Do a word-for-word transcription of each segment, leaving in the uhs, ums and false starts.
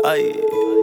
Ay,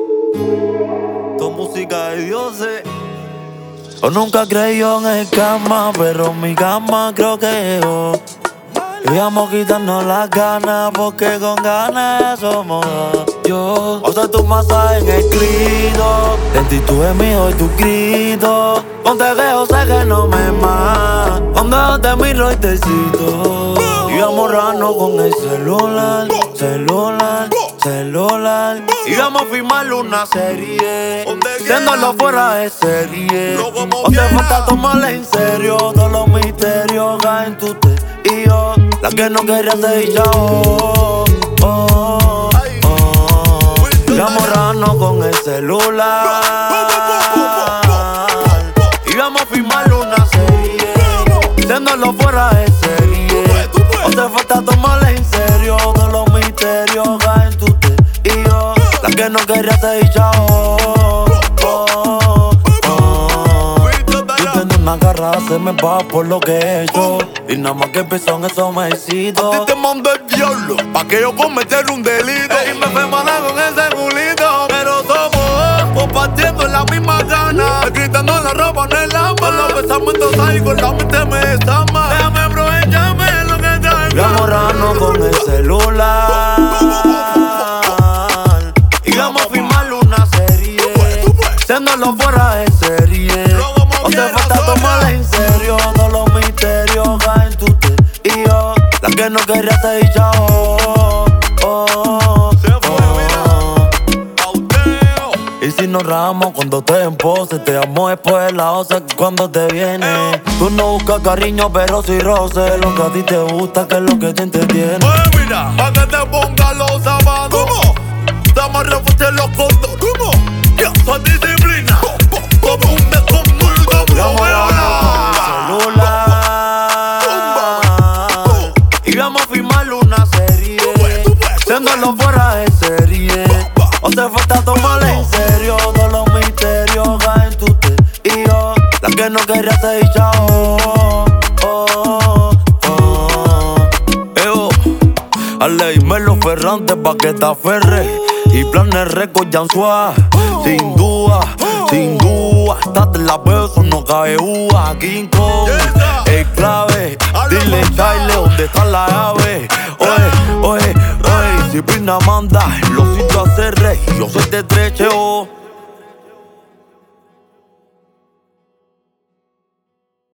tu música de dioses. Yo nunca creí en el cama, pero mi cama creo que llegó. Y vamos a quitarnos las ganas, porque con ganas somos dos. Yo, o sea, tu masaje en escrito, sentí tu gemido y tu grito. Ponte que yo sé que no me más, cuando te miro y te cito. Y vamos a borrarnos con el celular, celular, celular. Y vamos a filmar una serie, siéndolo fuera de serie. O te falta tomarla en serio, todos los misterios caen tú te y yo. La que no quería ser ya, oh, oh, oh. Y vamos a borrarnos con el celular. Y vamos a filmar una serie, siéndolo fuera de serie. O te falta tomarla en serio, todos los misterios caen tú te y yo. La que no quería ser ya, oh, oh, oh. Tú tienes una garra, se me va por lo que he hecho. Y nada más que empezó en esos mesitos. A ti te mando el diablo, pa' que yo cometer un delito. Y me fue mala con ese culito. Pero somos compartiendo en la misma gana, gritando la ropa en el alma. Los pensamientos ahí con la mente me desama. Déjame aprovecharme lo que traigo. Y vamos a borrarnos con el celular. Y vamos a filmar una serie, siéndolo fuera de serie. O te falta tomarla en serio, todos los misterios caen tú te y yo. La que no quería ser ya, oh, oh, oh. Y si nos rajamos cuando te en pose, te amo después la osa cuando te viene. Tú no buscas cariño, pero si roce. Lo que a ti te gusta, que es lo que te entretiene. Pues mira, pa' que te ponga los zapatos. ¿Cómo? Te amarre fuerte los condos. ¿Cómo? Ya, con disciplina. Como un desconmulo. Y vamos a borrarnos con el celular. Y vamos a filmar una serie, siéndolo fuera de serie. O te falta tomarla en serio, todos los misterios caen tú te y yo. La que no quería ser ya, oh, oh, oh. Evo, Ale y Melo Ferrante pa' que te aferre. Y Planes Records, Jan Suárez. Sin duda, sin duda, estás de la beso, no cabe uva. King Kong, el clave. Dile, Charlie, ¿dónde está la llave? Oye, oye, oye, disciplina manda.